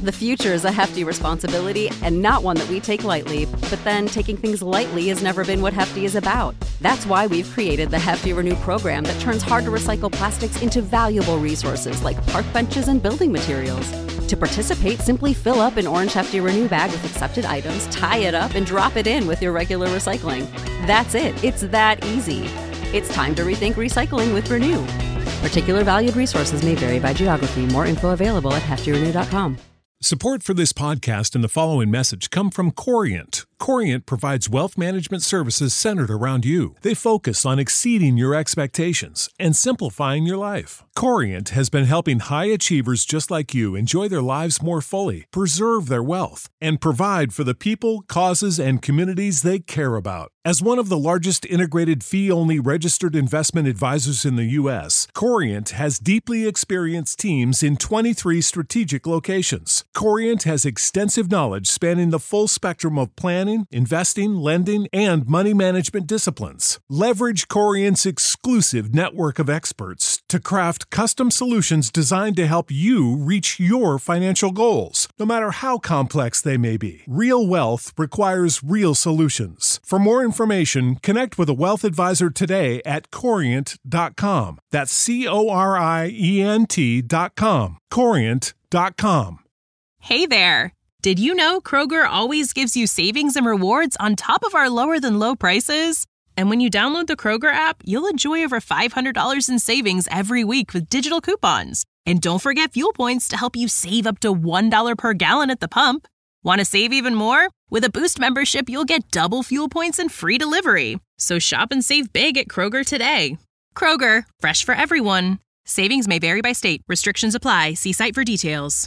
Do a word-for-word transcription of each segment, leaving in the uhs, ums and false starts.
The future is a hefty responsibility and not one that we take lightly, but then taking things lightly has never been what Hefty is about. That's why we've created the Hefty Renew program that turns hard-to-recycle plastics into valuable resources like park benches and building materials. To participate, simply fill up an orange Hefty Renew bag with accepted items, tie it up, and drop it in with your regular recycling. That's it. It's that easy. It's time to rethink recycling with Renew. Particular valued resources may vary by geography. More info available at hefty renew dot com. Support for this podcast and the following message come from Corient. Corient provides wealth management services centered around you. They focus on exceeding your expectations and simplifying your life. Corient has been helping high achievers just like you enjoy their lives more fully, preserve their wealth, and provide for the people, causes, and communities they care about. As one of the largest integrated fee-only registered investment advisors in the U S, Corient has deeply experienced teams in twenty-three strategic locations. Corient has extensive knowledge spanning the full spectrum of planning, investing, lending, and money management disciplines. Leverage Corient's exclusive network of experts to craft custom solutions designed to help you reach your financial goals, no matter how complex they may be. Real wealth requires real solutions. For more information, connect with a wealth advisor today at corient dot com. That's C O R I E N T dot com. corient dot com. Hey there! Did you know Kroger always gives you savings and rewards on top of our lower-than-low prices? And when you download the Kroger app, you'll enjoy over five hundred dollars in savings every week with digital coupons. And don't forget fuel points to help you save up to one dollar per gallon at the pump. Want to save even more? With a Boost membership, you'll get double fuel points and free delivery. So shop and save big at Kroger today. Kroger, fresh for everyone. Savings may vary by state. Restrictions apply. See site for details.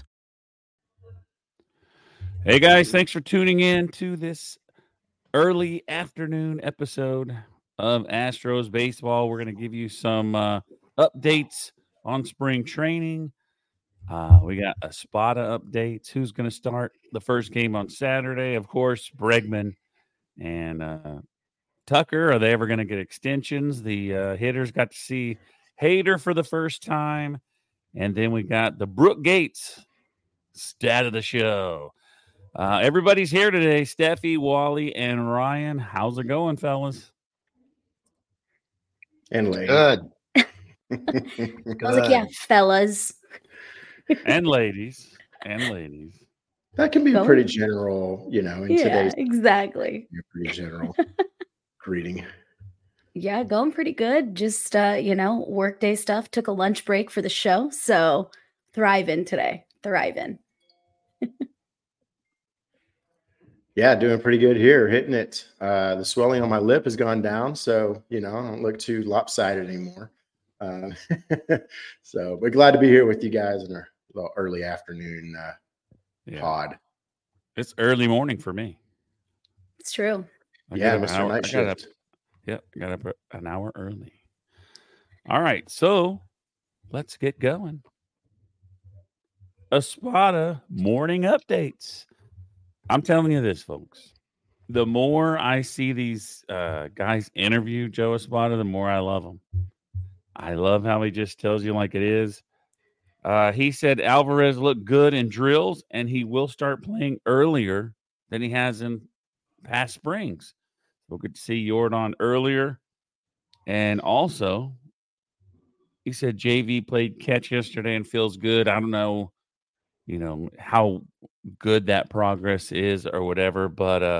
Hey guys, thanks for tuning in to this early afternoon episode of Astros Baseball. We're going to give you some uh, updates on spring training. Uh, we got a Espada updates. Who's going to start the first game on Saturday? Of course, Bregman and uh, Tucker. Are they ever going to get extensions? The uh, hitters got to see Hader for the first time. And then we got the Brooke Gates stat of the show. Uh, everybody's here today. Steffi, Wally, and Ryan. How's it going, fellas? And ladies. Good. I was like, yeah, fellas. And ladies. And ladies. That can be Going? pretty general, you know, in Yeah, today's exactly. pretty general greeting. Yeah, going pretty good. Just, uh, you know, workday stuff. Took a lunch break for the show. So thriving today. Thriving. Yeah, doing pretty good here, hitting it. Uh, the swelling on my lip has gone down, so, you know, I don't look too lopsided anymore. Uh, so, but glad to be here with you guys in our little early afternoon uh, Yeah. pod. It's early morning for me. It's true. I Yeah, got up an Mister hour- Night I got up- Shift. Yep, I got up an hour early. All right, so let's get going. Espada morning updates. I'm telling you this, folks. The more I see these uh, guys interview Joe Espada, the more I love him. I love how he just tells you like it is. Uh, he said Alvarez looked good in drills, and he will start playing earlier than he has in past springs. We'll get to see Jordan earlier. And also, he said J V played catch yesterday and feels good. I don't know, you know, how good that progress is or whatever, but uh,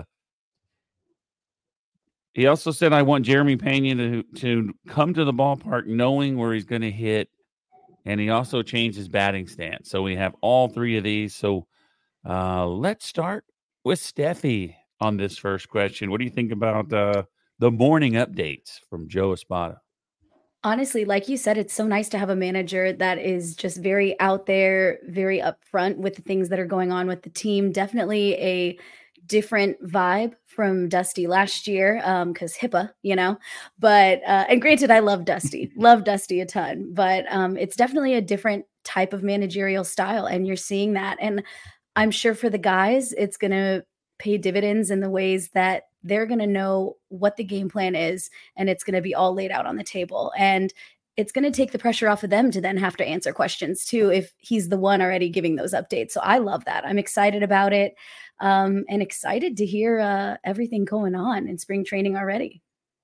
he also said, I want Jeremy Pena to, to come to the ballpark knowing where he's going to hit. And he also changed his batting stance. So we have all three of these. So uh, let's start with Steffi on this first question. What do you think about uh, the morning updates from Joe Espada? Honestly, like you said, it's so nice to have a manager that is just very out there, very upfront with the things that are going on with the team. Definitely a different vibe from Dusty last year, um, because HIPAA, you know. But uh, and granted, I love Dusty, love Dusty a ton, but um, it's definitely a different type of managerial style, and you're seeing that. And I'm sure for the guys, it's gonna pay dividends in the ways that they're going to know what the game plan is, and it's going to be all laid out on the table. And it's going to take the pressure off of them to then have to answer questions too, if he's the one already giving those updates. So I love that. I'm excited about it, um, and excited to hear uh, everything going on in spring training already.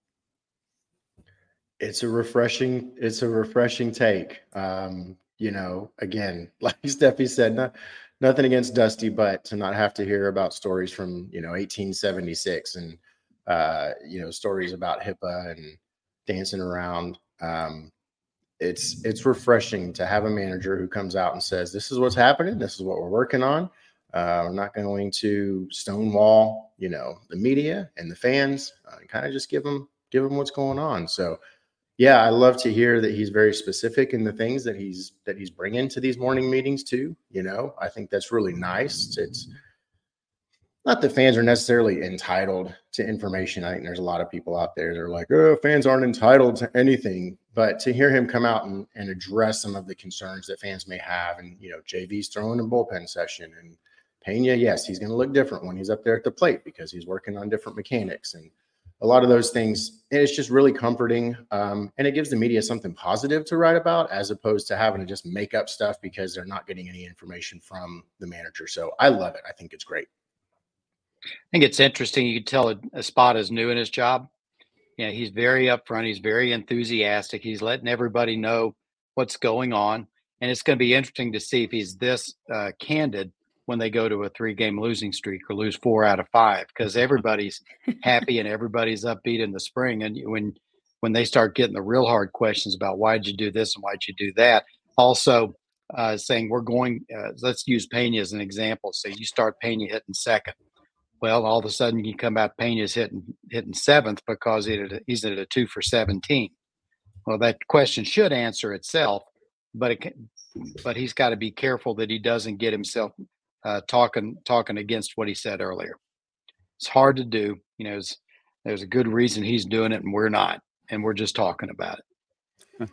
It's a refreshing, it's a refreshing take. Um, you know, again, like Steffi said, not, nothing against Dusty, but to not have to hear about stories from, you know, eighteen seventy-six and, uh, you know, stories about HIPAA and dancing around. Um, it's, it's refreshing to have a manager who comes out and says, this is what's happening. This is what we're working on. Uh, we're not going to stonewall, you know, the media and the fans, uh, and kind of just give them, give them what's going on. So, yeah, I love to hear that he's very specific in the things that he's that he's bringing to these morning meetings too. You know, I think that's really nice. It's not that fans are necessarily entitled to information. I think there's a lot of people out there that are like, oh, fans aren't entitled to anything. But to hear him come out and, and address some of the concerns that fans may have, and, you know, J V's throwing a bullpen session, and Pena, yes, he's going to look different when he's up there at the plate because he's working on different mechanics and a lot of those things. And it's just really comforting. Um, and it gives the media something positive to write about, as opposed to having to just make up stuff because they're not getting any information from the manager. So I love it. I think it's great. I think it's interesting. You can tell a, a spot is new in his job. Yeah, he's very upfront. He's very enthusiastic. He's letting everybody know what's going on. And it's going to be interesting to see if he's this uh, candid when they go to a three-game losing streak or lose four out of five, because everybody's happy and everybody's upbeat in the spring. And when when they start getting the real hard questions about why'd you do this and why'd you do that, also uh, saying we're going, uh, let's use Pena as an example. So you start Pena hitting second. Well, all of a sudden you come out Pena's hitting hitting seventh because he had a, he's at a two for seventeen. Well, that question should answer itself, but it can, but he's got to be careful that he doesn't get himself uh, talking talking against what he said earlier. It's hard to do. You know, there's a good reason he's doing it and we're not, and we're just talking about it.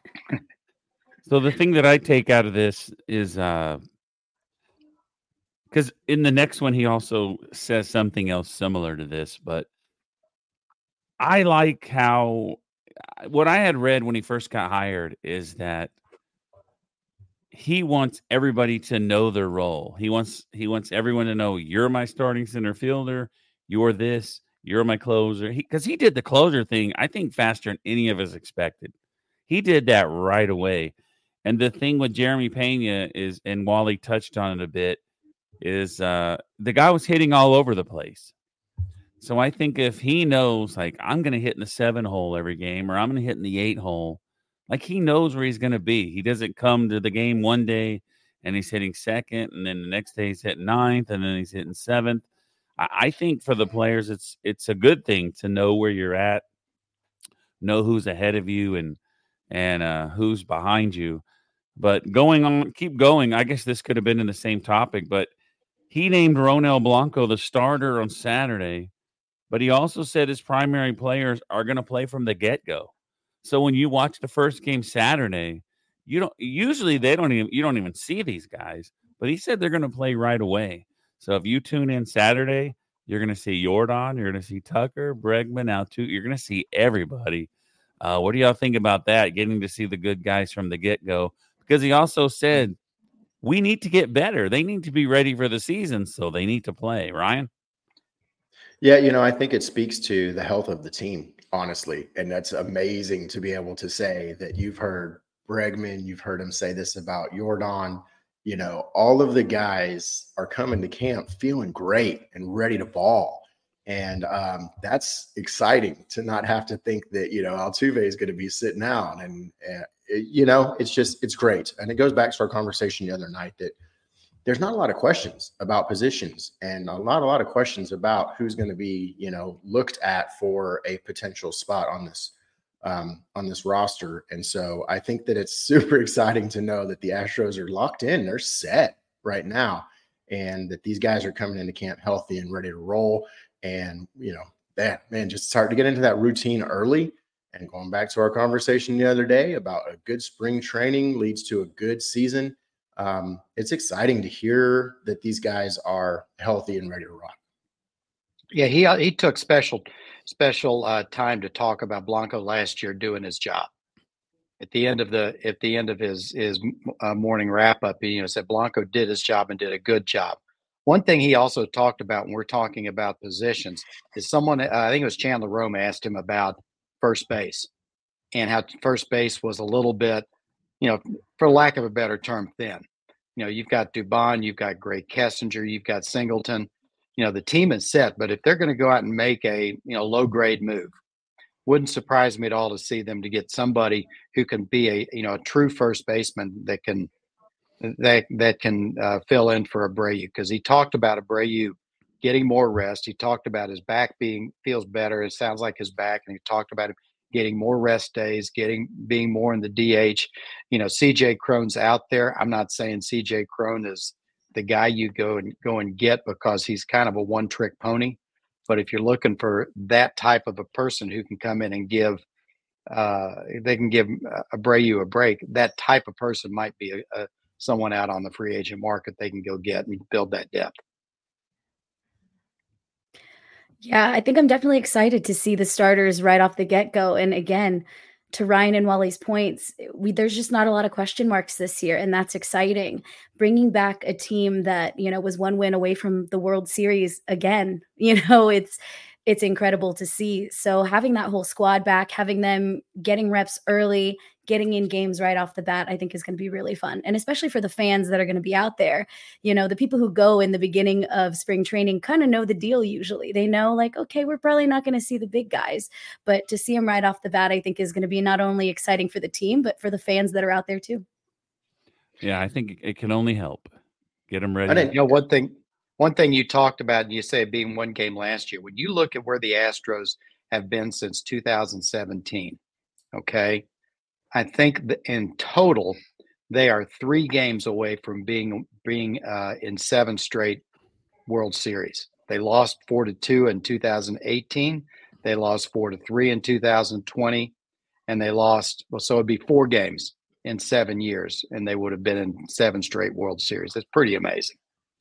So the thing that I take out of this is uh, because in the next one, he also says something else similar to this, but I like how what I had read when he first got hired is that he wants everybody to know their role. He wants he wants everyone to know, you're my starting center fielder, you're this, you're my closer. Because he, he did the closer thing, I think, faster than any of us expected. He did that right away. And the thing with Jeremy Pena is, and Wally touched on it a bit, is uh, the guy was hitting all over the place. So I think if he knows, like, I'm going to hit in the seven hole every game, or I'm going to hit in the eight hole, like, he knows where he's going to be. He doesn't come to the game one day and he's hitting second, and then the next day he's hitting ninth, and then he's hitting seventh. I, I think for the players, it's it's a good thing to know where you're at, know who's ahead of you, and and uh, who's behind you. But going on, keep going. I guess this could have been in the same topic, but he named Ronel Blanco the starter on Saturday, but he also said his primary players are going to play from the get-go. So when you watch the first game Saturday, you don't usually they don't even you don't even see these guys, but he said they're going to play right away. So if you tune in Saturday, you're going to see Jordan, you're going to see Tucker, Bregman, Altuve, you're going to see everybody. Uh, what do y'all think about that? Getting to see the good guys from the get-go. Because he also said, we need to get better. They need to be ready for the season, so they need to play. Ryan? Yeah, you know, I think it speaks to the health of the team, honestly. And that's amazing to be able to say that you've heard Bregman, you've heard him say this about Jordan. You know, all of the guys are coming to camp feeling great and ready to ball. And um, that's exciting to not have to think that, you know, Altuve is going to be sitting out. And, and you know, it's just, it's great. And it goes back to our conversation the other night that there's not a lot of questions about positions and a lot, a lot of questions about who's going to be, you know, looked at for a potential spot on this, um, on this roster. And so I think that it's super exciting to know that the Astros are locked in. They're set right now, and that these guys are coming into camp healthy and ready to roll. And, you know, that, man, just start to get into that routine early. And going back to our conversation the other day about a good spring training leads to a good season. Um, it's exciting to hear that these guys are healthy and ready to rock. Yeah, he he took special special uh, time to talk about Blanco last year doing his job. at the end of the at the end of his his uh, morning wrap up, he you know said Blanco did his job and did a good job. One thing he also talked about when we're talking about positions is someone, uh, I think it was Chandler Rome, asked him about first base and how first base was a little bit, you know, for lack of a better term, thin. You know, you've got Dubon, you've got Gray Kessinger, you've got Singleton. You know, the team is set, but if they're going to go out and make a, you know, low grade move, wouldn't surprise me at all to see them to get somebody who can be a, you know, a true first baseman that can, that that can uh, fill in for Abreu, because he talked about Abreu getting more rest. He talked about his back being feels better. It sounds like his back, and he talked about him getting more rest days, getting being more in the D H. You know, C J Cron's out there. I'm not saying C J Cron is the guy you go and go and get because he's kind of a one-trick pony. But if you're looking for that type of a person who can come in and give, uh, they can give Abreu a break. That type of person might be a, a someone out on the free agent market they can go get and build that depth. Yeah, I think I'm definitely excited to see the starters right off the get-go. And again, to Ryan and Wally's points, we there's just not a lot of question marks this year, and that's exciting. Bringing back a team that, you know, was one win away from the World Series again, you know, it's it's incredible to see. So having that whole squad back, having them getting reps early, getting in games right off the bat, I think is going to be really fun. And especially for the fans that are going to be out there, you know, the people who go in the beginning of spring training kind of know the deal usually. They know like, okay, we're probably not going to see the big guys, but to see them right off the bat, I think is going to be not only exciting for the team, but for the fans that are out there too. Yeah, I think it can only help. Get them ready. You know, one thing, one thing you talked about, and you say being one game last year, when you look at where the Astros have been since two thousand seventeen, okay, I think that in total, they are three games away from being being uh, in seven straight World Series. They lost four to two in two thousand eighteen. They lost four to three in two thousand twenty, and they lost. Well, so it'd be four games in seven years, and they would have been in seven straight World Series. That's pretty amazing.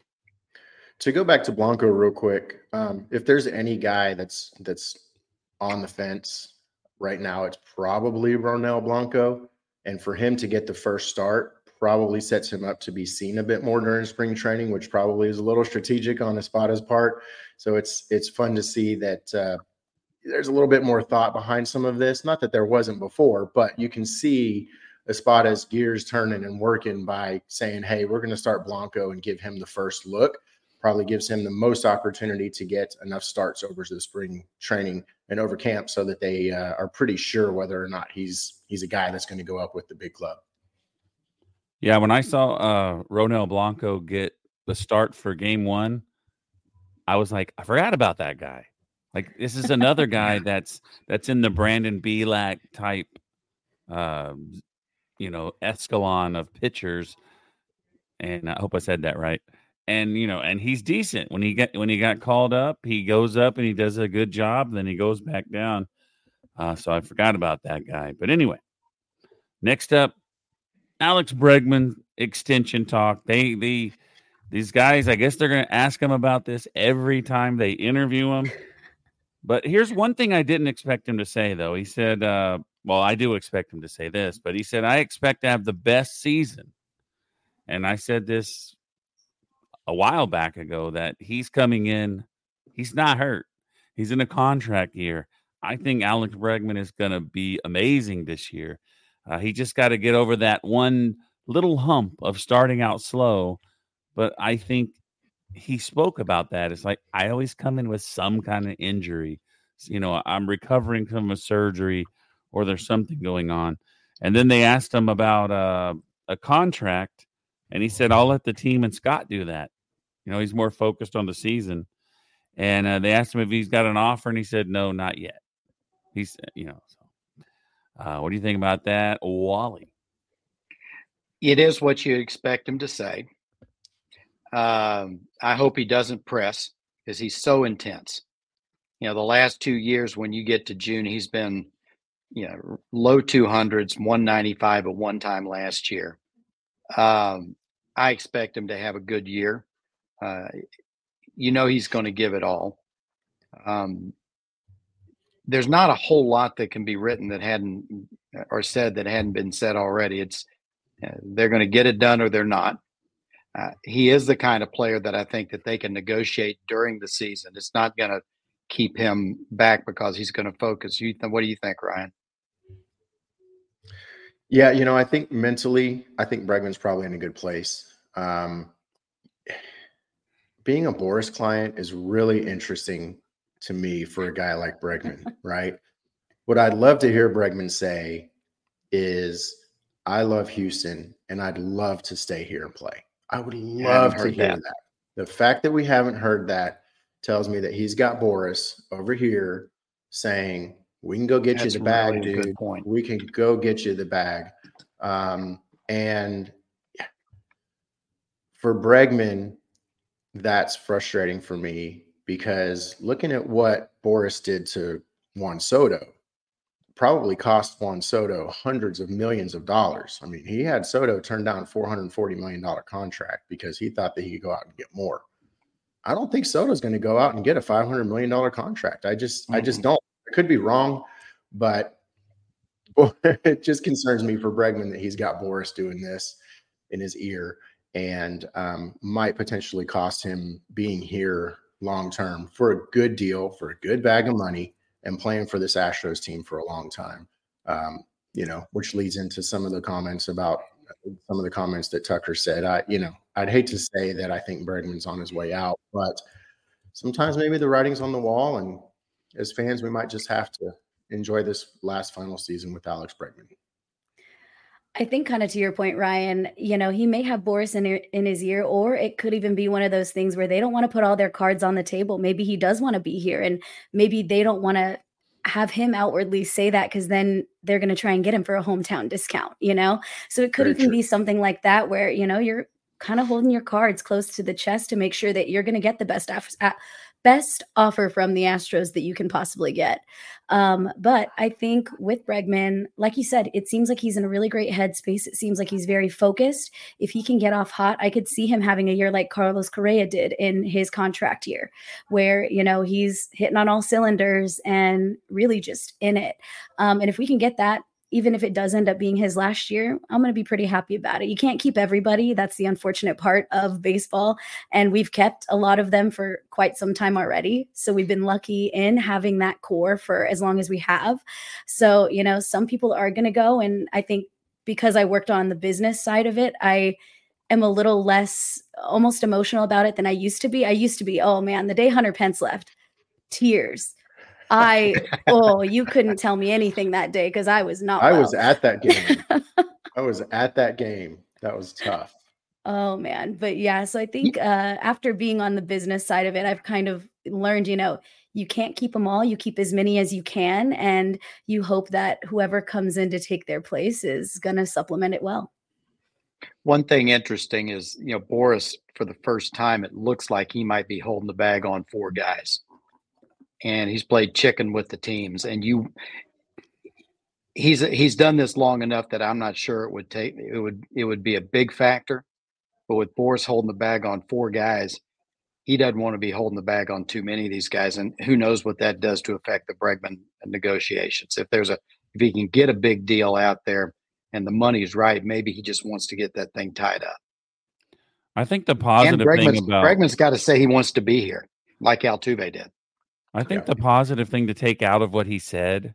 To go back to Blanco real quick, um, if there's any guy that's that's on the fence right now, it's probably Ronel Blanco. And for him to get the first start probably sets him up to be seen a bit more during spring training, which probably is a little strategic on Espada's part. So it's it's fun to see that uh, there's a little bit more thought behind some of this. Not that there wasn't before, but you can see Espada's gears turning and working by saying, hey, we're going to start Blanco and give him the first look. Probably gives him the most opportunity to get enough starts over the spring training and over camp so that they uh, are pretty sure whether or not he's he's a guy that's going to go up with the big club. Yeah, when I saw uh, Ronel Blanco get the start for game one, I was like, I forgot about that guy. Like, this is another guy that's that's in the Brandon Bielak type, uh, you know, escalon of pitchers. And I hope I said that right. And, you know, and he's decent. When he get when he got called up, he goes up and he does a good job. Then he goes back down. Uh, so I forgot about that guy. But anyway, next up, Alex Bregman extension talk. They they these guys, I guess they're going to ask him about this every time they interview him. But here's one thing I didn't expect him to say, though. He said, uh, well, I do expect him to say this, but he said, I expect to have the best season. And I said this a while back ago that he's coming in. He's not hurt. He's in a contract year. I think Alex Bregman is going to be amazing this year. Uh, he just got to get over that one little hump of starting out slow. But I think he spoke about that. It's like, I always come in with some kind of injury. You know, I'm recovering from a surgery or there's something going on. And then they asked him about uh, a contract. And he said, I'll let the team and Scott do that. You know, he's more focused on the season. And uh, they asked him if he's got an offer, and he said, no, not yet. He's, you know, so, uh, what do you think about that, Wally? It is what you expect him to say. Um, I hope he doesn't press because he's so intense. You know, the last two years when you get to June, he's been, you know, low two hundreds, one ninety-five at one time last year. Um, I expect him to have a good year. Uh, you know, he's going to give it all. Um, there's not a whole lot that can be written that hadn't or said that hadn't been said already. It's uh, they're going to get it done or they're not. Uh, he is the kind of player that I think that they can negotiate during the season. It's not going to keep him back because he's going to focus. You th- what do you think, Ryan? Yeah, you know, I think mentally, I think Bregman's probably in a good place. Um, being a Boras client is really interesting to me for a guy like Bregman, right? What I'd love to hear Bregman say is, I love Houston and I'd love to stay here and play. I would love to hear that. that. The fact that we haven't heard that tells me that he's got Boras over here saying, we can go get That's you the bag, really dude. Good point. We can go get you the bag. Um, and for Bregman, that's frustrating for me because looking at what Boras did to Juan Soto probably cost Juan Soto hundreds of millions of dollars. I mean, he had Soto turn down a four hundred forty million dollars contract because he thought that he could go out and get more. I don't think Soto's going to go out and get a five hundred million dollars contract. I just, mm-hmm. I just don't. I could be wrong, but it just concerns me for Bregman that he's got Boras doing this in his ear and um, might potentially cost him being here long-term for a good deal, for a good bag of money, and playing for this Astros team for a long time. Um, you know, which leads into some of the comments about some of the comments that Tucker said. I, you know, I'd hate to say that I think Bregman's on his way out, but sometimes maybe the writing's on the wall, and as fans, we might just have to enjoy this last final season with Alex Bregman. I think kind of to your point, Ryan, you know, he may have Boras in, in his ear, or it could even be one of those things where they don't want to put all their cards on the table. Maybe he does want to be here, and maybe they don't want to have him outwardly say that because then they're going to try and get him for a hometown discount, you know? So it could Very even true. be something like that where, you know, you're kind of holding your cards close to the chest to make sure that you're going to get the best af- best offer from the Astros that you can possibly get. Um, but I think with Bregman, like you said, it seems like he's in a really great headspace. It seems like he's very focused. If he can get off hot, I could see him having a year like Carlos Correa did in his contract year, where, you know, he's hitting on all cylinders and really just in it. Um, and if we can get that, even if it does end up being his last year, I'm going to be pretty happy about it. You can't keep everybody. That's the unfortunate part of baseball. And we've kept a lot of them for quite some time already. So we've been lucky in having that core for as long as we have. So, you know, some people are going to go. And I think because I worked on the business side of it, I am a little less almost emotional about it than I used to be. I used to be, oh man, the day Hunter Pence left, tears. I, oh, you couldn't tell me anything that day because I was not I well. was at that game. I was at that game. That was tough. Oh, man. But yeah, so I think uh, after being on the business side of it, I've kind of learned, you know, you can't keep them all. You keep as many as you can. And you hope that whoever comes in to take their place is going to supplement it well. One thing interesting is, you know, Boras, for the first time, it looks like he might be holding the bag on four guys. And he's played chicken with the teams, and you, he's he's done this long enough that I'm not sure it would take it would it would be a big factor. But with Boras holding the bag on four guys, he doesn't want to be holding the bag on too many of these guys, and who knows what that does to affect the Bregman negotiations. If there's a if he can get a big deal out there and the money's right, maybe he just wants to get that thing tied up. I think the positive thing about Bregman's got to say he wants to be here, like Altuve did. I think yeah. the positive thing to take out of what he said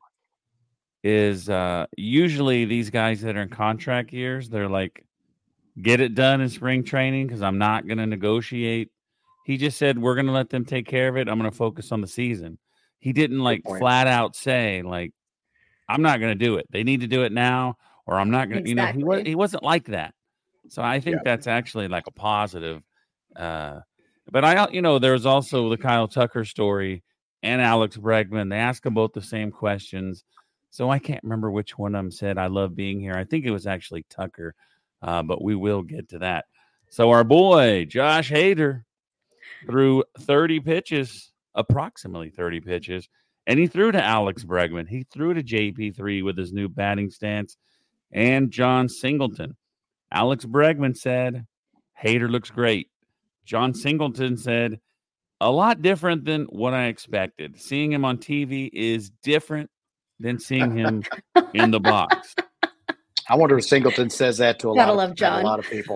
is uh, usually these guys that are in contract years, they're like, get it done in spring training because I'm not going to negotiate. He just said, we're going to let them take care of it. I'm going to focus on the season. He didn't like flat out say like, I'm not going to do it. They need to do it now, or I'm not going to, exactly. you know, he, was, he wasn't like that. So I think yeah. that's actually like a positive. Uh, but I, you know, there's also the Kyle Tucker story and Alex Bregman. They ask them both the same questions. So I can't remember which one of them said, I love being here. I think it was actually Tucker, uh, but we will get to that. So our boy, Josh Hader, threw thirty pitches, approximately thirty pitches, and he threw to Alex Bregman. He threw to J P three with his new batting stance and John Singleton. Alex Bregman said, Hader looks great. John Singleton said, a lot different than what I expected. Seeing him on T V is different than seeing him in the box. I wonder if Singleton says that to a Gotta lot love of John. a lot of people.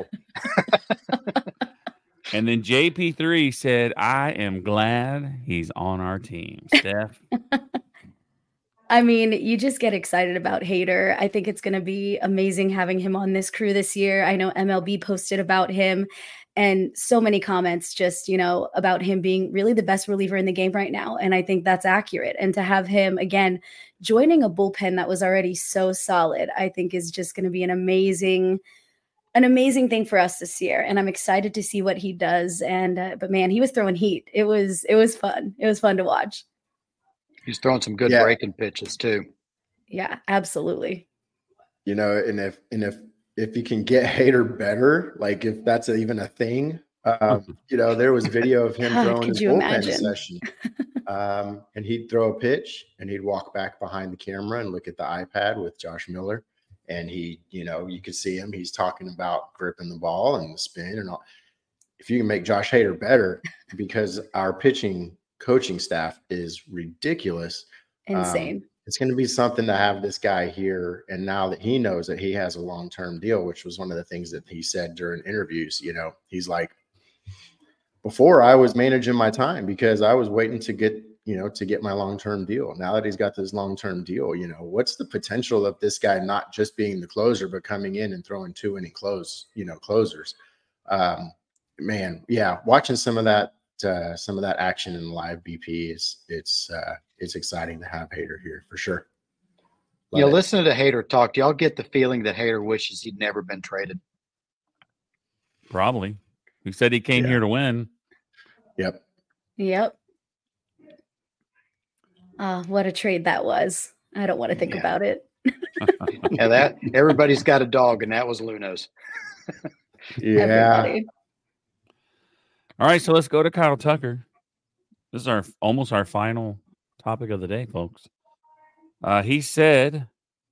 And then J P three said, I am glad he's on our team. Steph? I mean, you just get excited about Hader. I think it's going to be amazing having him on this crew this year. I know M L B posted about him and so many comments just, you know, about him being really the best reliever in the game right now. And I think that's accurate. And to have him, again, joining a bullpen that was already so solid, I think is just going to be an amazing an amazing thing for us this year. And I'm excited to see what he does. And, uh, but man, he was throwing heat. It was, it was fun. It was fun to watch. He's throwing some good Yeah. breaking pitches too. Yeah, absolutely. You know, and if, and if, if you can get Hader better, like if that's even a thing, um, you know, there was video of him God, throwing could his you bullpen imagine? session. Um, and he'd throw a pitch and he'd walk back behind the camera and look at the iPad with Josh Miller. And he, you know, you could see him. He's talking about gripping the ball and the spin and all. If you can make Josh Hader better, because our pitching coaching staff is ridiculous. Insane. Um, it's going to be something to have this guy here. And now that he knows that he has a long-term deal, which was one of the things that he said during interviews, you know, he's like, before I was managing my time because I was waiting to get, you know, to get my long-term deal. Now that he's got this long-term deal, you know, what's the potential of this guy not just being the closer, but coming in and throwing two inning close, you know, closers. Um, man, yeah, watching some of that, uh, some of that action in live B P is it's uh, it's exciting to have Hader here for sure. Love You know, it. listening to Hader talk, do y'all get the feeling that Hader wishes he'd never been traded? Probably. He said he came Yeah. here to win. Yep. Yep. Uh, what a trade that was. I don't want to think Yeah. about it. Yeah, that everybody's got a dog, and that was Luno's. Yeah. Everybody. All right, so let's go to Kyle Tucker. This is our almost our final topic of the day, folks. Uh, he said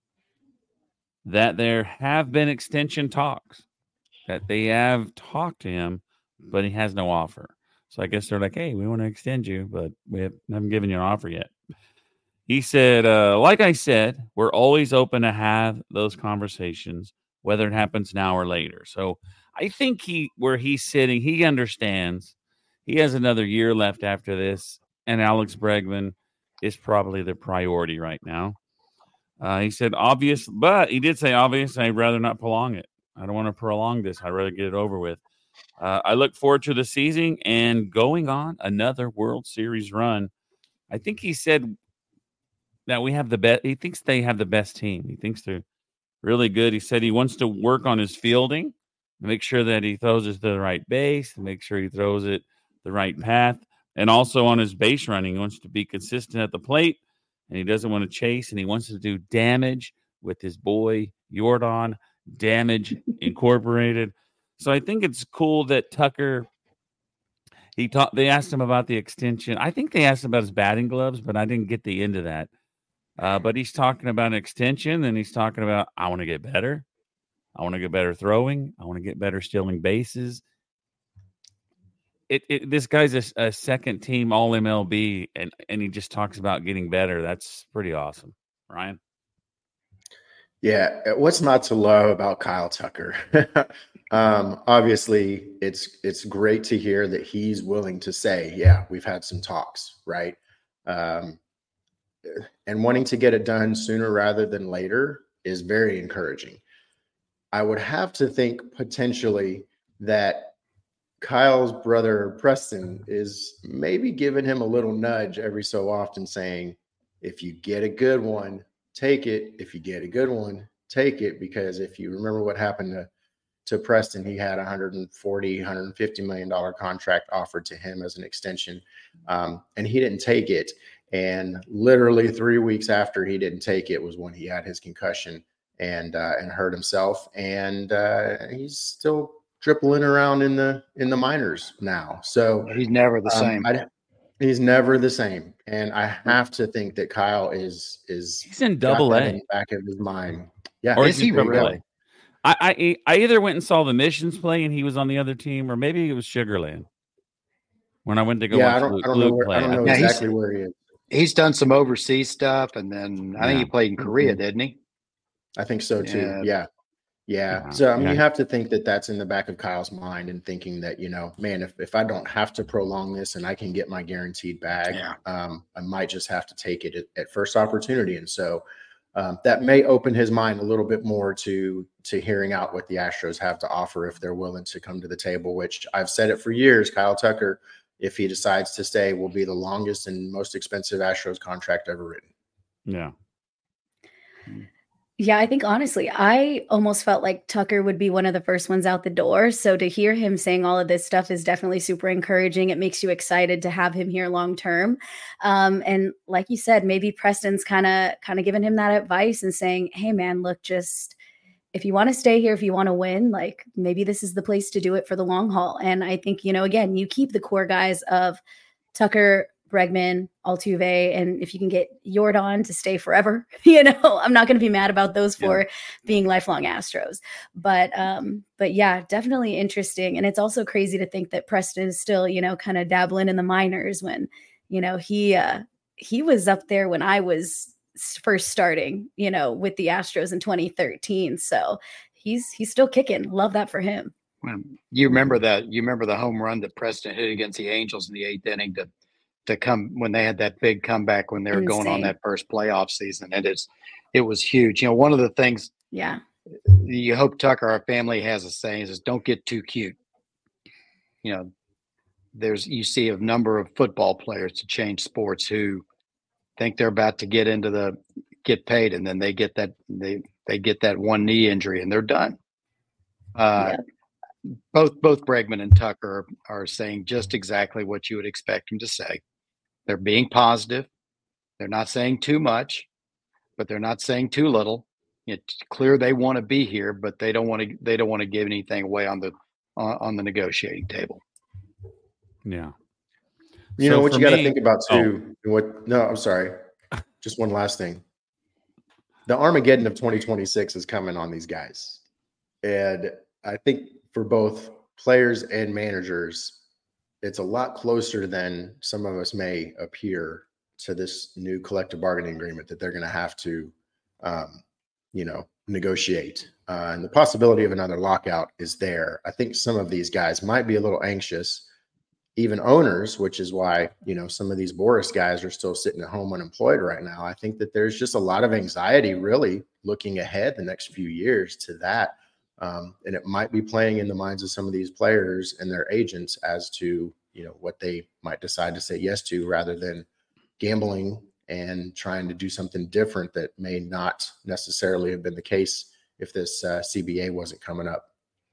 that there have been extension talks, that they have talked to him, but he has no offer. So I guess they're like, hey, we want to extend you, but we have, haven't given you an offer yet. He said, uh, like I said, we're always open to have those conversations, whether it happens now or later. So I think he, where he's sitting, he understands he has another year left after this, and Alex Bregman is probably the priority right now. Uh, he said, obvious, but he did say, obvious, I'd rather not prolong it. I don't want to prolong this. I'd rather get it over with. Uh, I look forward to the season and going on another World Series run. I think he said that we have the best. He thinks they have the best team. He thinks they're really good. He said he wants to work on his fielding, make sure that he throws it to the right base, make sure he throws it the right path, and also on his base running. He wants to be consistent at the plate, and he doesn't want to chase, and he wants to do damage with his boy Jordan, Damage Incorporated. So I think it's cool that Tucker, he talked, they asked him about the extension. I think they asked him about his batting gloves, but I didn't get the end of that. Uh, but he's talking about an extension, and he's talking about, I want to get better. I want to get better throwing. I want to get better stealing bases. It, it this guy's a, a second team all M L B, and, and he just talks about getting better. That's pretty awesome. Ryan? Yeah, what's not to love about Kyle Tucker? um, obviously, it's it's great to hear that he's willing to say, yeah, we've had some talks, right? Um, and wanting to get it done sooner rather than later is very encouraging. I would have to think potentially that Kyle's brother Preston is maybe giving him a little nudge every so often saying, if you get a good one, take it. If you get a good one, take it. Because if you remember what happened to, to Preston, he had a one hundred forty, one hundred fifty million dollars contract offered to him as an extension. Um, and he didn't take it. And literally three weeks after he didn't take it was when he had his concussion and, uh, and hurt himself. And uh, he's still dribbling around in the, in the minors now. So He's never the um, same. I, he's never the same. And I have to think that Kyle is, is He's in got double that A. in the back of his mind. Yeah. Or Is he double A. really? I, I I either went and saw the Missions play and he was on the other team, or maybe it was Sugarland. When I went to go Yeah, watch I don't, Luke, I don't know Luke where, play, I don't know Yeah, he's- exactly where he is. He's done some overseas stuff, and then I think Yeah. he played in Korea, Mhm. didn't he? I think so too. Yeah. Yeah. Yeah. Yeah. So I mean, Yeah. you have to think that that's in the back of Kyle's mind and thinking that, you know, man, if, if I don't have to prolong this and I can get my guaranteed bag, Yeah. um, I might just have to take it at, at first opportunity. And so um, that may open his mind a little bit more to to hearing out what the Astros have to offer if they're willing to come to the table, which I've said it for years. Kyle Tucker, if he decides to stay, will be the longest and most expensive Astros contract ever written. Yeah. Yeah, I think honestly, I almost felt like Tucker would be one of the first ones out the door. So to hear him saying all of this stuff is definitely super encouraging. It makes you excited to have him here long term. Um, and like you said, maybe Preston's kind of kind of giving him that advice and saying, "Hey, man, look, just if you want to stay here, if you want to win, like maybe this is the place to do it for the long haul." And I think, you know, again, you keep the core guys of Tucker, Bregman, Altuve, and if you can get Jordan to stay forever, you know, I'm not going to be mad about those four yeah. being lifelong Astros. But, um, but yeah, definitely interesting. And it's also crazy to think that Preston is still, you know, kind of dabbling in the minors when, you know, he uh, he was up there when I was first starting, you know, with the Astros in twenty thirteen. So he's he's still kicking. Love that for him. You remember that? You remember the home run that Preston hit against the Angels in the eighth inning to to come when they had that big comeback when they were Insane. going on that first playoff season. And it's, it was huge. You know, one of the things yeah, you hope Tucker, our family, has a saying is don't get too cute. You know, there's, you see a number of football players to change sports who think they're about to get into the, get paid. And then they get that, they, they get that one knee injury and they're done. Uh, yeah. Both, both Bregman and Tucker are, are saying just exactly what you would expect them to say. They're being positive. They're not saying too much, but they're not saying too little. It's clear they want to be here, but they don't want to. They don't want to give anything away on the on, on the negotiating table. Yeah. You so know what you got to think about too. Oh. What? No, I'm sorry. Just one last thing. The Armageddon of twenty twenty-six is coming on these guys, and I think for both players and managers, it's a lot closer than some of us may appear to this new collective bargaining agreement that they're going to have to, um, you know, negotiate. Uh, and the possibility of another lockout is there. I think some of these guys might be a little anxious, even owners, which is why, you know, some of these Boris guys are still sitting at home unemployed right now. I think that there's just a lot of anxiety really looking ahead the next few years to that. Um, and it might be playing in the minds of some of these players and their agents as to, you know, what they might decide to say yes to rather than gambling and trying to do something different that may not necessarily have been the case if this uh, C B A wasn't coming up.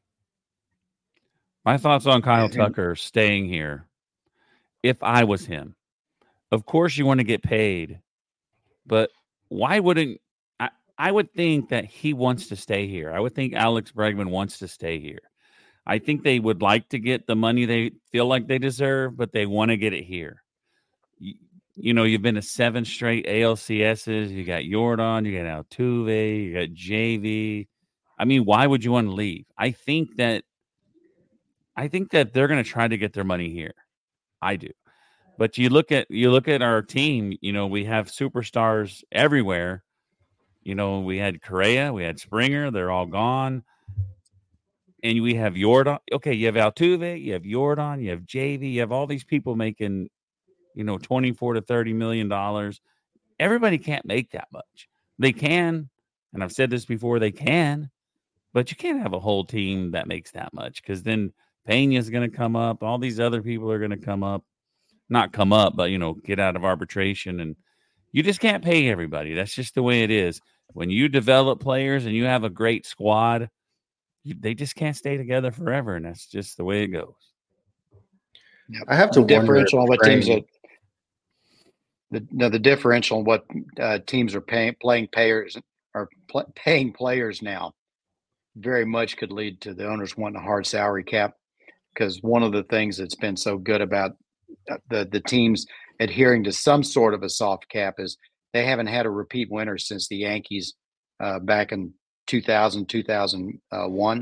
My thoughts on Kyle Tucker staying here. If I was him, of course you want to get paid, but why wouldn't I, I would think that he wants to stay here. I would think Alex Bregman wants to stay here. I think they would like to get the money they feel like they deserve, but they want to get it here. You, you know, you've been to seven straight A L C S's. You got Jordan, you got Altuve, you got J V. I mean, why would you want to leave? I think that I think that they're going to try to get their money here. I do. But you look at you look at our team, you know, we have superstars everywhere. You know, we had Correa, we had Springer, they're all gone. And we have Jordan. Okay, you have Altuve, you have Jordan, you have J V, you have all these people making, you know, twenty-four to thirty million dollars. Everybody can't make that much. They can, and I've said this before, they can, but you can't have a whole team that makes that much because then Pena's going to come up. All these other people are going to come up, not come up, but, you know, get out of arbitration. And you just can't pay everybody. That's just the way it is. When you develop players and you have a great squad, you, they just can't stay together forever. And that's just the way it goes. Yep. I have to the differential on what train. teams are the no, the differential on what uh, teams are paying playing payers are pl- paying players now very much could lead to the owners wanting a hard salary cap, because one of the things that's been so good about the the teams adhering to some sort of a soft cap is they haven't had a repeat winner since the Yankees uh, back in two thousand, two thousand one.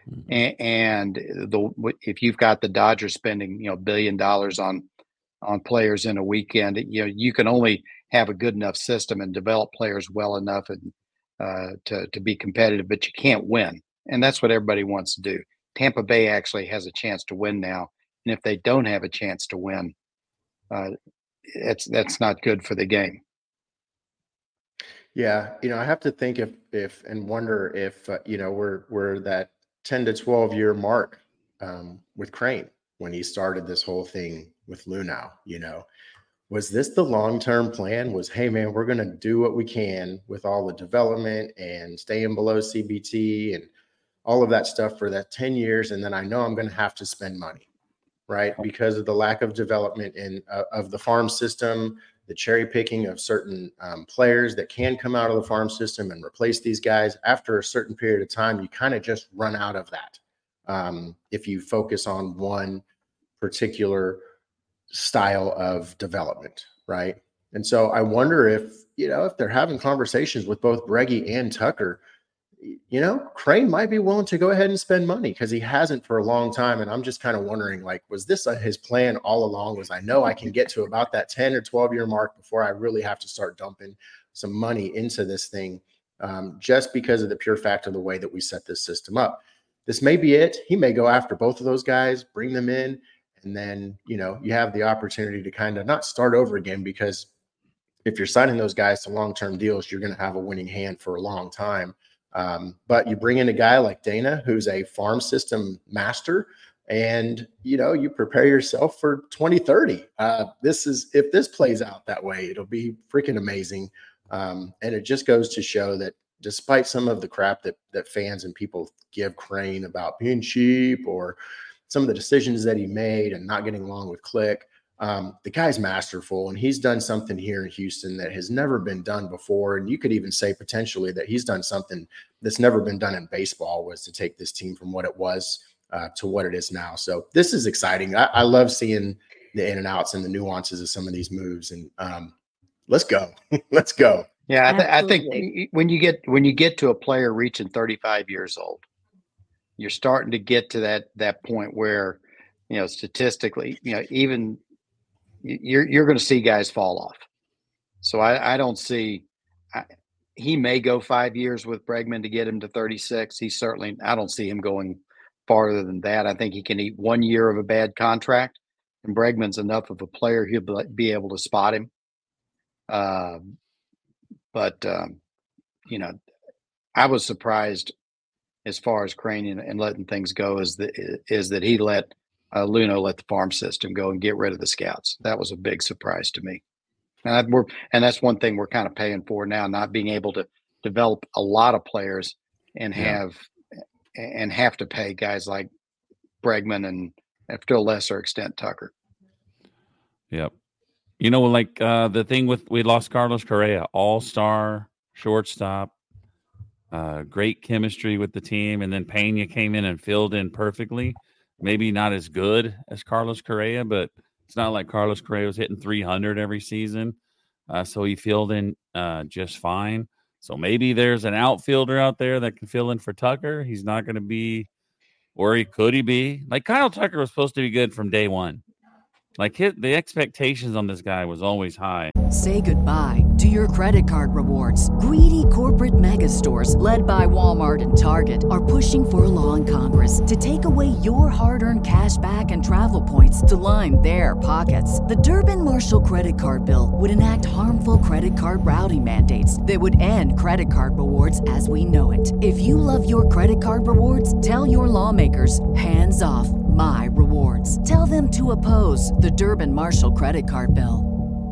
and, and the if you've got the Dodgers spending you know billion dollars on on players in a weekend, you know you can only have a good enough system and develop players well enough and uh, to to be competitive, but you can't win, and that's what everybody wants to do. Tampa Bay actually has a chance to win now, and if they don't have a chance to win, uh, it's that's not good for the game. Yeah, you know, I have to think if if and wonder if uh, you know we're we're that ten to twelve year mark um, with Crane when he started this whole thing with Luhnow. You know, was this the long term plan? Was, hey man, we're going to do what we can with all the development and staying below C B T and all of that stuff for that ten years, and then I know I'm going to have to spend money, right, because of the lack of development in uh, of the farm system. The cherry picking of certain um, players that can come out of the farm system and replace these guys. After a certain period of time, you kind of just run out of that. Um, if you focus on one particular style of development, right? And so I wonder if, you know, if they're having conversations with both Breggy and Tucker, you know, Crane might be willing to go ahead and spend money because he hasn't for a long time. And I'm just kind of wondering, like, was this a, his plan all along? Was I know I can get to about that ten or twelve year mark before I really have to start dumping some money into this thing, um, just because of the pure fact of the way that we set this system up. This may be it. He may go after both of those guys, bring them in, and then, you know, you have the opportunity to kind of not start over again, because if you're signing those guys to long-term deals, you're going to have a winning hand for a long time. Um, but you bring in a guy like Dana, who's a farm system master, and, you know, you prepare yourself for twenty thirty. Uh, this is, if this plays out that way, it'll be freaking amazing. Um, and it just goes to show that despite some of the crap that, that fans and people give Crane about being cheap or some of the decisions that he made and not getting along with Click, Um, the guy's masterful, and he's done something here in Houston that has never been done before. And you could even say potentially that he's done something that's never been done in baseball, was to take this team from what it was uh, to what it is now. So this is exciting. I, I love seeing the in and outs and the nuances of some of these moves. And um, let's go, let's go. Yeah, I, th- I think when you get when you get to a player reaching thirty-five years old, you're starting to get to that that point where, you know, statistically, you know, even you're you're going to see guys fall off. So I, I don't see I, he may go five years with Bregman to get him to thirty-six. He certainly, I don't see him going farther than that. I think he can eat one year of a bad contract, and Bregman's enough of a player he'll be able to spot him. Uh, but um, you know, I was surprised as far as Crane and, and letting things go is that is that he let Uh, Luhnow let the farm system go and get rid of the scouts. That was a big surprise to me. And, I, we're, and that's one thing we're kind of paying for now, not being able to develop a lot of players and Yeah. have and have to pay guys like Bregman and, to a lesser extent, Tucker. Yep. You know, like uh, the thing with, we lost Carlos Correa, all-star shortstop, uh, great chemistry with the team, and then Pena came in and filled in perfectly. Maybe not as good as Carlos Correa, but it's not like Carlos Correa was hitting three hundred every season. Uh, so he filled in uh, just fine. So maybe there's an outfielder out there that can fill in for Tucker. He's not going to be, or he could he be? Like Kyle Tucker was supposed to be good from day one. Like his, the expectations on this guy was always high. Say goodbye to your credit card rewards. Greedy corporate mega stores, led by Walmart and Target, are pushing for a law in Congress to take away your hard-earned cash back and travel points to line their pockets. The Durbin-Marshall credit card bill would enact harmful credit card routing mandates that would end credit card rewards as we know it. If you love your credit card rewards, tell your lawmakers, hands off my rewards. Tell them to oppose the Durbin-Marshall credit card bill.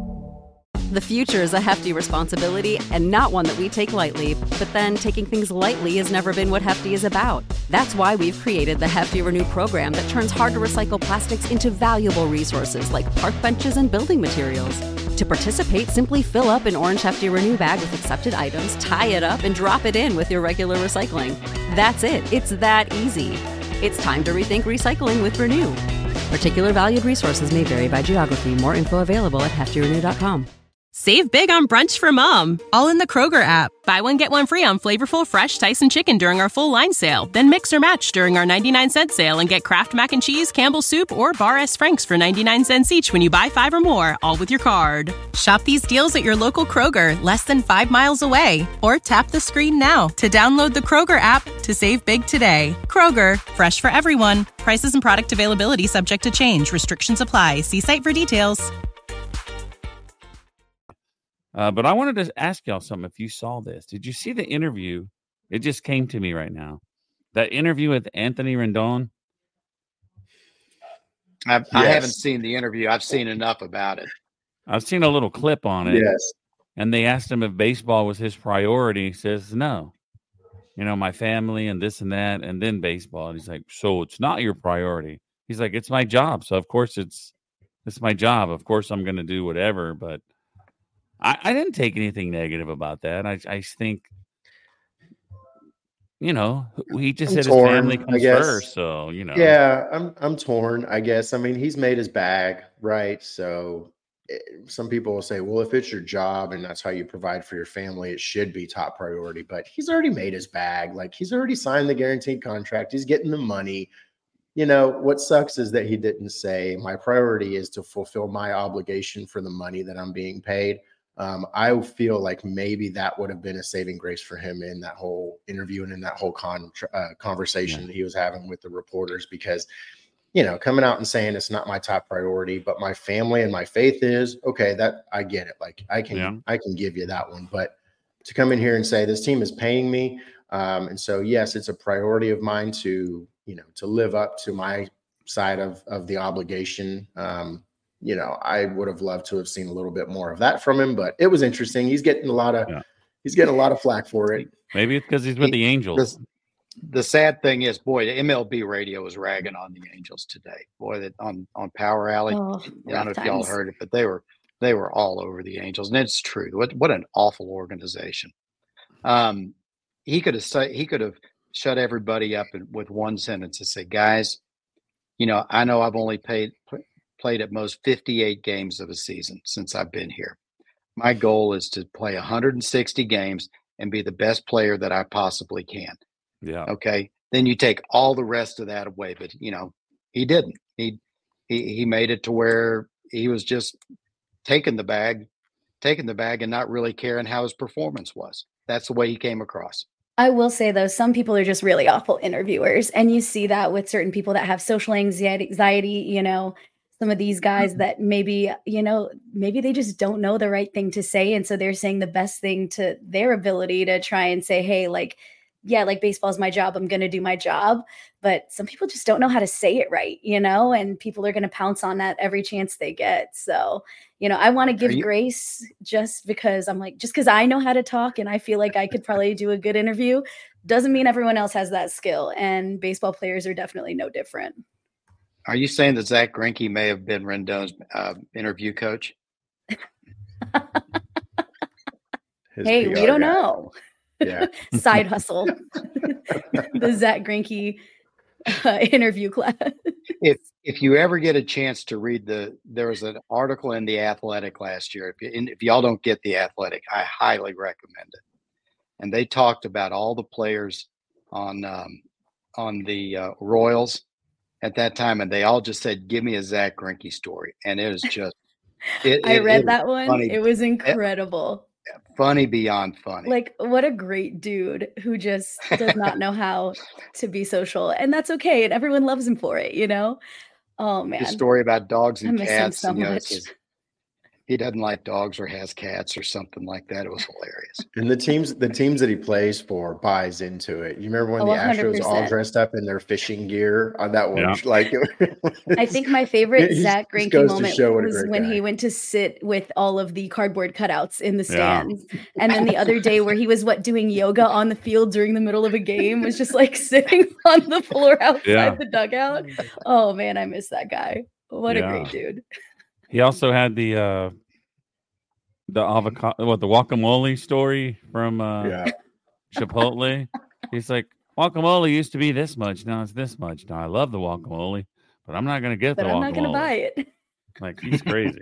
The future is a hefty responsibility and not one that we take lightly. But then taking things lightly has never been what Hefty is about. That's why we've created the Hefty Renew program that turns hard to recycle plastics into valuable resources like park benches and building materials. To participate, simply fill up an orange Hefty Renew bag with accepted items, tie it up, and drop it in with your regular recycling. That's it. It's that easy. It's time to rethink recycling with Renew. Particular valued resources may vary by geography. More info available at hefty renew dot com. Save big on brunch for mom, all in the Kroger app. Buy one, get one free on flavorful fresh Tyson chicken during our full line sale. Then mix or match during our ninety-nine cent sale and get Kraft Mac and Cheese, Campbell's Soup, or Bar S. Frank's for ninety-nine cents each when you buy five or more, all with your card. Shop these deals at your local Kroger, less than five miles away. Or tap the screen now to download the Kroger app to save big today. Kroger, fresh for everyone. Prices and product availability subject to change. Restrictions apply. See site for details. Uh, but I wanted to ask y'all something. If you saw this, did you see the interview? It just came to me right now. That interview with Anthony Rendon. I've, yes. I haven't seen the interview. I've seen enough about it. I've seen a little clip on it. Yes. And they asked him if baseball was his priority. He says, no. You know, my family and this and that, and then baseball. And he's like, so it's not your priority. He's like, it's my job. So, of course, it's it's my job. Of course, I'm going to do whatever, but I, I didn't take anything negative about that. I, I think, you know, he just I'm said torn, his family comes first. So, you know. Yeah, I'm I'm torn, I guess. I mean, he's made his bag, right? So it, some people will say, well, if it's your job and that's how you provide for your family, it should be top priority. But he's already made his bag. Like, he's already signed the guaranteed contract. He's getting the money. You know, what sucks is that he didn't say, my priority is to fulfill my obligation for the money that I'm being paid. Um, I feel like maybe that would have been a saving grace for him in that whole interview and in that whole con- uh, conversation yeah. that he was having with the reporters, because, you know, coming out and saying it's not my top priority, but my family and my faith is, okay, that I get it. Like I can, yeah. I can give you that one, but to come in here and say this team is paying me. Um, and so, yes, it's a priority of mine to, you know, to live up to my side of, of the obligation. Um, You know, I would have loved to have seen a little bit more of that from him, but it was interesting. He's getting a lot of yeah. he's getting a lot of flack for it. Maybe it's because he's with he, the Angels. The, the sad thing is, boy, the M L B radio was ragging on the Angels today. Boy, that on on Power Alley. Oh, I don't know if y'all heard it, but they were they were all over the Angels, and it's true. What what an awful organization. Um, he could have he could have shut everybody up in, with one sentence and say, guys, you know, I know I've only paid. played at most fifty-eight games of a season since I've been here. My goal is to play one hundred sixty games and be the best player that I possibly can. Yeah. Okay. Then you take all the rest of that away, but you know, he didn't. He he he made it to where he was just taking the bag, taking the bag and not really caring how his performance was. That's the way he came across. I will say, though, some people are just really awful interviewers. And you see that with certain people that have social anxiety, anxiety, you know, some of these guys that maybe, you know, maybe they just don't know the right thing to say. And so they're saying the best thing to their ability to try and say, hey, like, yeah, like baseball is my job. I'm going to do my job. But some people just don't know how to say it right, you know, and people are going to pounce on that every chance they get. So, you know, I want to give you- grace just because I'm like, just because I know how to talk and I feel like I could probably do a good interview doesn't mean everyone else has that skill. And baseball players are definitely no different. Are you saying that Zach Greinke may have been Rendon's uh, interview coach? Hey, P R we don't guy. know. Yeah. Side hustle. The Zach Greinke uh, interview class. If if you ever get a chance to read the, there was an article in The Athletic last year. If, you, if y'all don't get The Athletic, I highly recommend it. And they talked about all the players on um, on the uh, Royals at that time, and they all just said, give me a Zach Greinke story. And it was just it, I it, read it that one. Funny. It was incredible. Funny beyond funny. Like, what a great dude who just does not know how to be social. And that's okay. And everyone loves him for it, you know? Oh man. The story about dogs and I miss cats. him so and, you know, much. his, he doesn't like dogs or has cats or something like that. It was hilarious. And the teams, the teams that he plays for buys into it. You remember when Oh, the one hundred Astros percent. all dressed up in their fishing gear on that one? Yeah. Like, it, I think my favorite It Zach just Greinke goes to moment show what a was great when guy. he went to sit with all of the cardboard cutouts in the Yeah. stands. And then the other day where he was what doing yoga on the field during the middle of a game was just like sitting on the floor outside Yeah. the dugout. Oh man, I miss that guy. What Yeah. a great dude. He also had the uh the avocado, what the guacamole story from uh yeah. Chipotle. He's like, guacamole used to be this much, now it's this much. Now I love the guacamole, but I'm not gonna get But the I'm guacamole. not gonna buy it. Like, he's crazy.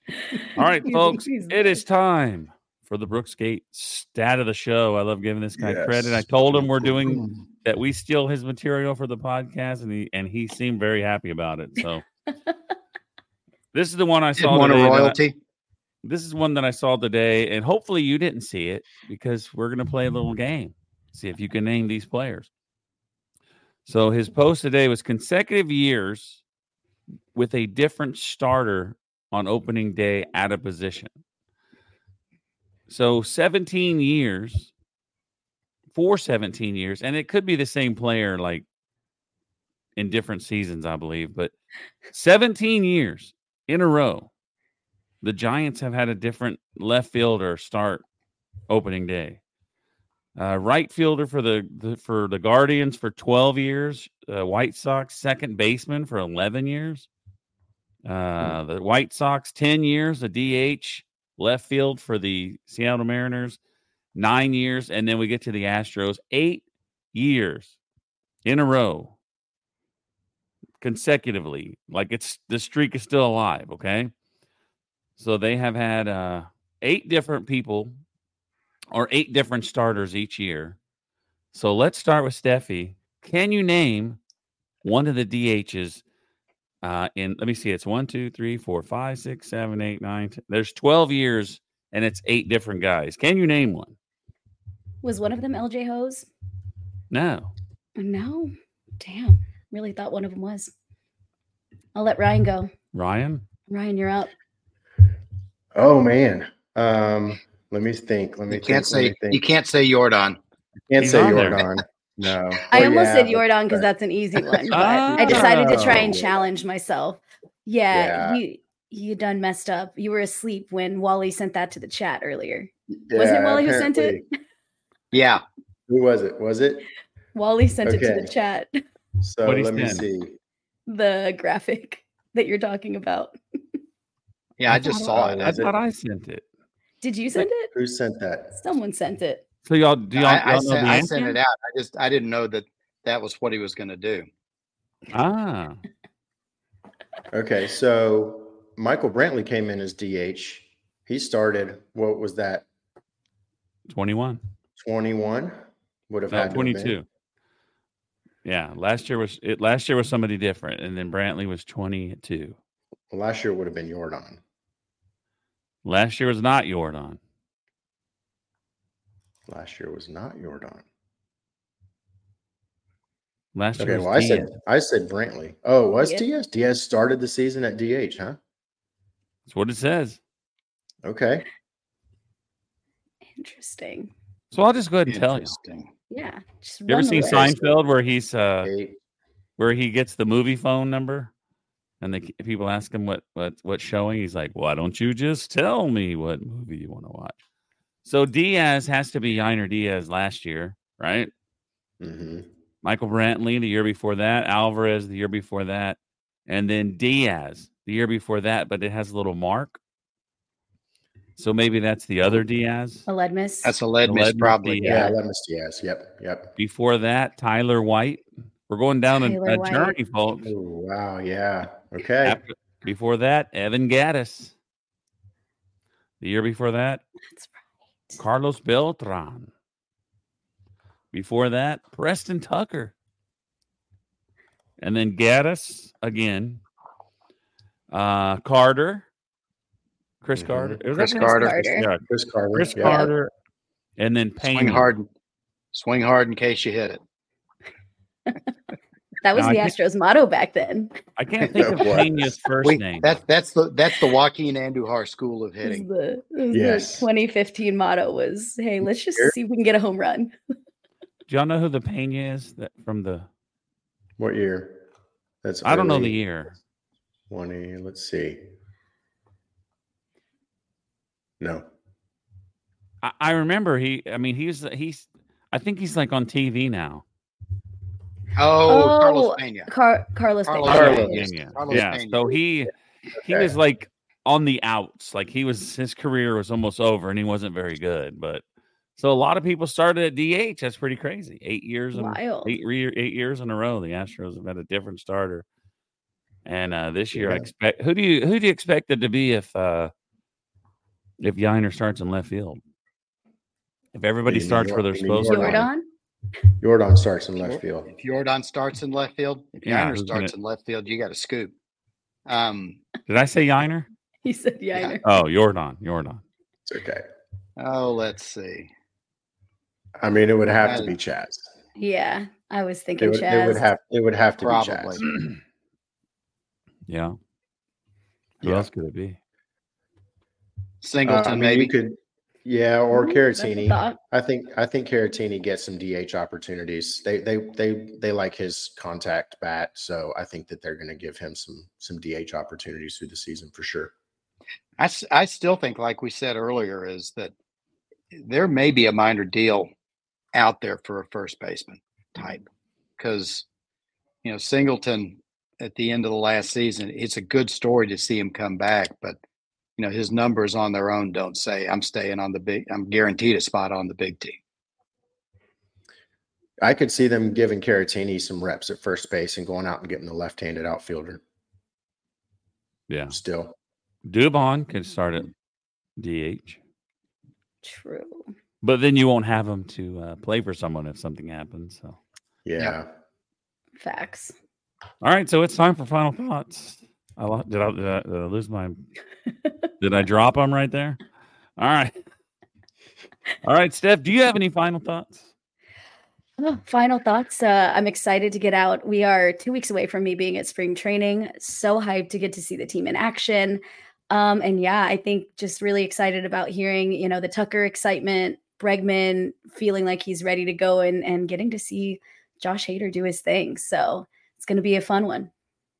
All right, He's- folks, he's it is time for the Brooksgate stat of the show. I love giving this guy Yes. credit. I told him we're doing that. We steal his material for the podcast, and he and he seemed very happy about it. So this is the one I Did saw want a today. that I- royalty. this is one that I saw today, and hopefully you didn't see it because we're going to play a little game. See if you can name these players. So his post today was consecutive years with a different starter on opening day at a position. So seventeen years, for seventeen years, and it could be the same player like in different seasons, I believe, but seventeen years in a row, the Giants have had a different left fielder start opening day. Uh, right fielder for the, the for the Guardians for twelve years. Uh, White Sox second baseman for eleven years. Uh, the White Sox ten years. A D H left field for the Seattle Mariners nine years, and then we get to the Astros eight years in a row consecutively. Like it's the streak is still alive. Okay, so they have had uh, eight different people. Or eight different starters each year. So let's start with Steffi. Can you name one of the D Hs uh, in, let me see, it's one, two, three, four, five, six, seven, eight, nine. ten. There's twelve years and it's eight different guys. Can you name one? Was one of them L J Hose? No. No. Damn. Really thought one of them was. I'll let Ryan go. Ryan? Ryan, you're up. Oh man. Um, let me think. Let me You think, can't let me say think. you can't say Jordan. Can't He's say on there. Jordan. No. I Well, almost yeah, said but- Jordan because that's an easy one. But I decided to try and Oh. challenge myself. Yeah, Yeah. you you done messed up. You were asleep when Wally sent that to the chat earlier. Wasn't it Yeah, Wally who sent it? apparently. Yeah. Who was it? Was it? Wally sent it to Okay. the chat. So What'd he let me send? see. The graphic that you're talking about. Yeah, I just saw it. I Was it? thought I sent it. Did you send it? Who sent that? Someone sent it. So y'all, do y'all, I, y'all I, know sent, the I answer? sent it out. I just I didn't know that that was what he was going to do. Ah, Okay, so Michael Brantley came in as D H. He started, what was that? twenty-one. twenty-one? Would have No, had to have been. twenty-two. Yeah, last year was it. Last year was somebody different, and then Brantley was twenty-two. Well, last year would have been Jordan. Last year was not Jordan. Last year was not Jordan. Last year Okay, was well, I said Diaz. I said Brantley. Oh, it was Yeah. Diaz? Diaz started the season at D H, huh? That's what it says. Okay. Interesting. So I'll just go ahead and tell you. Interesting. Yeah. Just You ever run the seen list. Seinfeld where he's uh Eight. where he gets the movie phone number, and the people ask him what what what showing? He's like, "Why don't you just tell me what movie you want to watch?" So Diaz has to be Yiner Diaz last year, right? Mm-hmm. Michael Brantley the year before that, Alvarez the year before that, and then Diaz the year before that, but it has a little mark. So maybe that's the other Diaz. A lead miss. That's a lead miss, Lead miss probably. Diaz. Yeah, Yeah. let me see. Yes. Yep. Yep. Before that, Tyler White. We're going down a, Tyler a White. journey, folks. Oh, wow. Yeah. Okay. After- before that, Evan Gaddis. The year before that, That's right. Carlos Beltran. Before that, Preston Tucker. And then Gaddis again. Uh, Carter. Chris Mhm. Carter. Was Chris that his- Carter. Carter. Yeah, Chris Carter. Chris yeah. Carter. And then Payne. Swing hard. Swing hard in case you hit it. That was No, I the think- Astros motto back then. I can't think of It was. Pena's first We- name. that's that's the that's the Joaquin Andujar school of It was hitting. the, it was Yes. the twenty fifteen motto was, hey, let's just Here. see if we can get a home run. Do y'all know who the Pena is? That from the What year? That's I don't know early the year. twenty. Let's see. No. I, I remember he. I mean, he's he's. I think he's like on T V now. Oh, Oh, Carlos Pena. Car- Carlos. Carlos Pena. Carlos. Pena. Pena. Carlos Yeah. Pena. So he he Okay. was like on the outs. Like he was his career was almost over, and he wasn't very good. But so a lot of people started at D H. That's pretty crazy. Eight years in Wild. eight re- eight years in a row. The Astros have had a different starter. And uh, this year, I Yeah. expect who do you who do you expect it to be if uh, if Yiner starts in left field. If everybody You mean starts Yor- where they're you mean supposed to. Jordan? Jordan starts in left field. If Jordan starts in left field, if Yeah, Yiner who's starts gonna- in left field, you got to scoop. Um, Did I say Yiner? He said Yiner. Oh, Jordan. Jordan. It's okay. oh, let's see. I mean, it would have That to is- be Chaz. Yeah, I was It thinking would, Chaz. it would have. It would have to Probably. be Chaz. Yeah. Who Yeah. else could it be? Singleton, Uh, I mean, maybe. you could, yeah, or Ooh, that's a Caratini. thought. I think I think Caratini gets some D H opportunities. They they they they like his contact bat, so I think that they're going to give him some some D H opportunities through the season for sure. I, s- I still think, like we said earlier, is that there may be a minor deal out there for a first baseman type because, you know, Singleton at the end of the last season, it's a good story to see him come back, but, you know, his numbers on their own don't say I'm staying on the big, I'm guaranteed a spot on the big team. I could see them giving Caratini some reps at first base and going out and getting the left-handed outfielder. Yeah. Still, Dubon could start at D H. True. But then you won't have him to uh, play for someone if something happens. So, yeah. Yeah. Facts. all right. So it's time for final thoughts. I lo- did I, did I, did I lose my? Did I drop them right there? All right. All right, Steph. Do you have any final thoughts? Oh, final thoughts. Uh, I'm excited to get out. We are two weeks away from me being at spring training. So hyped to get to see the team in action. Um, and yeah, I think just really excited about hearing, you know, the Tucker excitement, Bregman feeling like he's ready to go and, and getting to see Josh Hader do his thing. So it's going to be a fun one.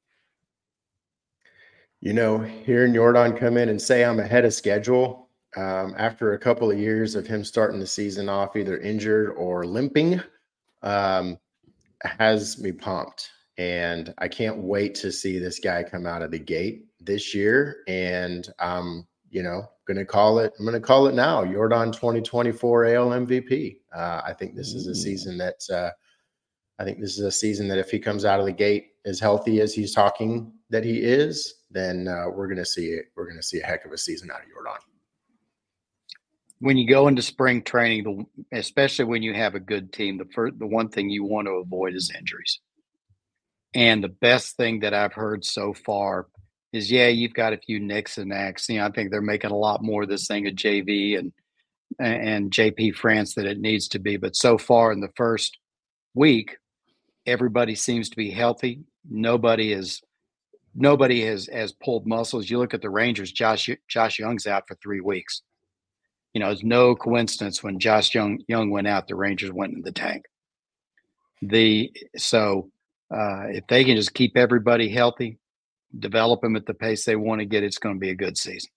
You know, hearing Jordan come in and say I'm ahead of schedule um, after a couple of years of him starting the season off either injured or limping um, has me pumped. And I can't wait to see this guy come out of the gate this year. And I'm, you know, going to call it, I'm going to call it now, Jordan twenty twenty-four A L M V P. Uh, I think this is a season that, uh, I think this is a season that if he comes out of the gate as healthy as he's talking that he is, then uh, we're going to see it. We're going to see a heck of a season out of Jordan. When you go into spring training, the, especially when you have a good team, the first, the one thing you want to avoid is injuries. And the best thing that I've heard so far is, yeah, you've got a few nicks and knacks. You know, I think they're making a lot more of this thing of J V and and J P France than it needs to be. But so far in the first week, everybody seems to be healthy. Nobody is nobody has has pulled muscles. You look at the Rangers, Josh Josh Young's out for three weeks. You know, it's no coincidence when Josh Young Young went out, the Rangers went in the tank. The so uh, if they can just keep everybody healthy, develop them at the pace they want to get, it's going to be a good season.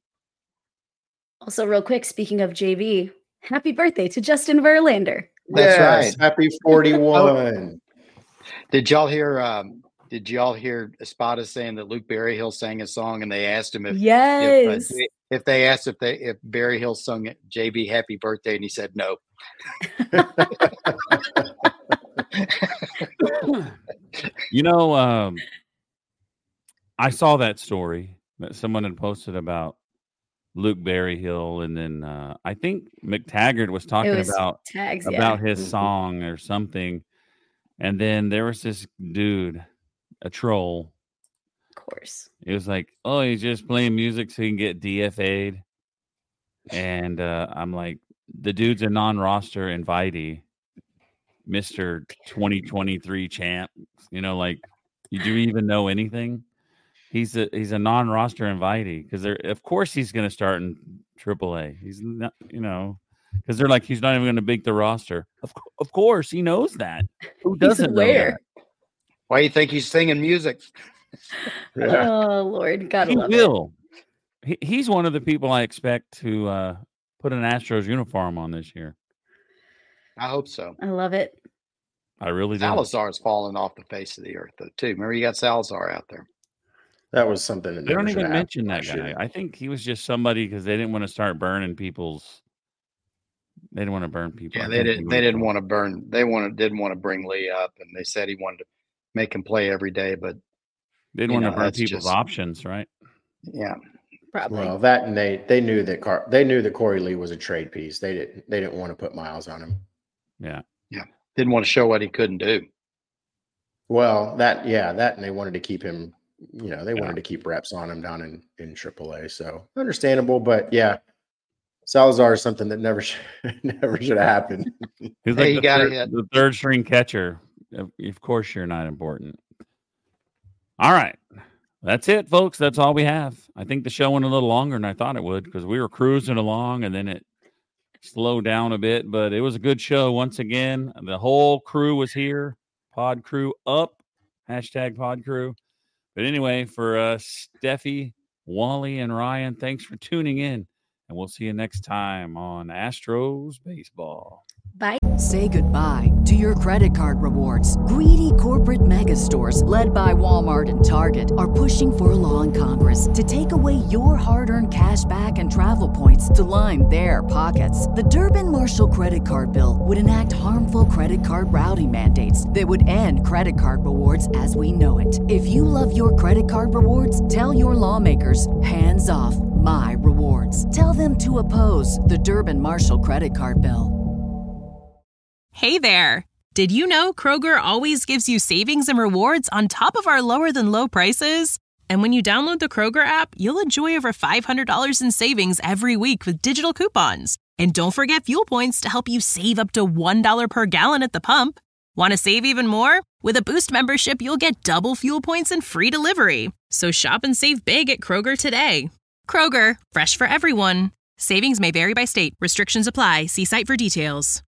Also, real quick, speaking of J V, happy birthday to Justin Verlander. That's Yes, right. Happy forty-one. Did y'all hear? Um, did y'all hear Espada saying that Luke Berryhill sang a song, and they asked him if Yes. if, uh, if they asked if they if Berryhill sung J V Happy Birthday, and he said no. You know, um, I saw that story that someone had posted about Luke Berryhill, and then uh, I think McTaggart was talking It was about tags, yeah. about his Mhm. song or something, and then there was this dude, a troll. Of course. It was like, oh, he's just playing music so he can get D F A'd, and uh, I'm like, the dude's a non-roster invitee, Mister twenty twenty-three champ. You know, like, you do you even know anything? He's a he's a non-roster invitee because they're of course he's going to start in triple A. He's not, you know, because they're like he's not even going to make the roster. Of co- of course he knows that. Who doesn't know aware. that? Why do you think he's singing music? Yeah. Oh, Lord. Gotta He love it. will. He, he's one of the people I expect to uh, put an Astros uniform on this year. I hope so. I love it. I really do. Salazar's fallen off the face of the earth, though, too. Remember, you got Salazar out there. That was something that They don't never should even have mention that happened guy. last year. I think he was just somebody because they didn't want to start burning people's. They didn't want to burn people. Yeah, I they think didn't. he They was- didn't want to burn. They wanted didn't want to bring Lee up, and they said he wanted to make him play every day. But They didn't you want know, to burn that's people's just- options, right? yeah, Probably. Well, that and they they knew that Car- they knew that Corey Lee was a trade piece. They didn't they didn't want to put miles on him. Yeah. Yeah. Didn't want to show what he couldn't do. Well, that yeah, that and they wanted to keep him, you know, they Yeah. wanted to keep reps on him down in in triple A. So understandable, but yeah, Salazar is something that never should, never should have happened. He's Hey, like he the, got third, it. the third string catcher. Of, of course, you're not important. All right. That's it, folks. That's all we have. I think the show went a little longer than I thought it would because we were cruising along and then it slowed down a bit. But it was a good show once again. The whole crew was here. Pod crew up. Hashtag pod crew. But anyway, for uh, Steffi, Wally, and Ryan, thanks for tuning in. And we'll see you next time on Astros Baseball. Bye. Say goodbye to your credit card rewards. Greedy corporate mega stores, led by Walmart and Target, are pushing for a law in Congress to take away your hard-earned cash back and travel points to line their pockets. The Durbin-Marshall credit card bill would enact harmful credit card routing mandates that would end credit card rewards as we know it. If you love your credit card rewards, tell your lawmakers, hands off my rewards. Tell them to oppose the Durbin-Marshall credit card bill. Hey there! Did you know Kroger always gives you savings and rewards on top of our lower than low prices? And when you download the Kroger app, you'll enjoy over five hundred dollars in savings every week with digital coupons. And don't forget fuel points to help you save up to one dollar per gallon at the pump. Want to save even more? With a Boost membership, you'll get double fuel points and free delivery. So shop and save big at Kroger today. Kroger, fresh for everyone. Savings may vary by state. Restrictions apply. See site for details.